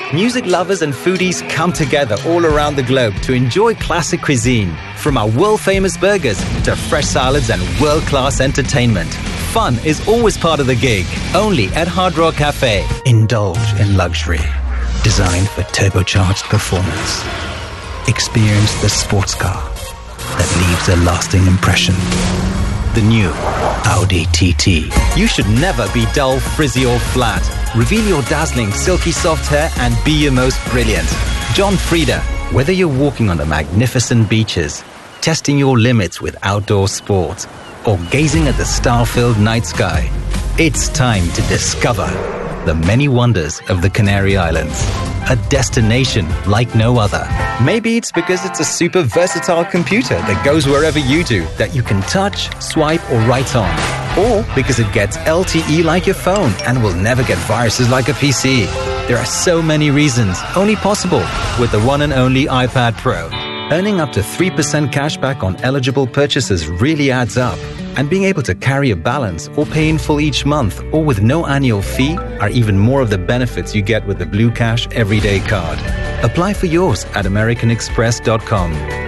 Music lovers and foodies come together all around the globe to enjoy classic cuisine. From our world-famous burgers to fresh salads and world-class entertainment. Fun is always part of the gig. Only at Hard Rock Cafe. Indulge in luxury. Designed for turbocharged performance. Experience the sports car that leaves a lasting impression. The new Audi TT. You should never be dull, frizzy or flat. Reveal your dazzling, silky soft hair and be your most brilliant. John Frieda. Whether you're walking on the magnificent beaches, testing your limits with outdoor sports, or gazing at the star-filled night sky, it's time to discover the many wonders of the Canary Islands. A destination like no other. Maybe it's because it's a super versatile computer that goes wherever you do, that you can touch, swipe or write on. Or because it gets LTE like your phone and will never get viruses like a PC. There are so many reasons, only possible with the one and only iPad Pro. Earning up to 3% cashback on eligible purchases really adds up. And being able to carry a balance or pay in full each month or with no annual fee are even more of the benefits you get with the Blue Cash Everyday Card. Apply for yours at americanexpress.com.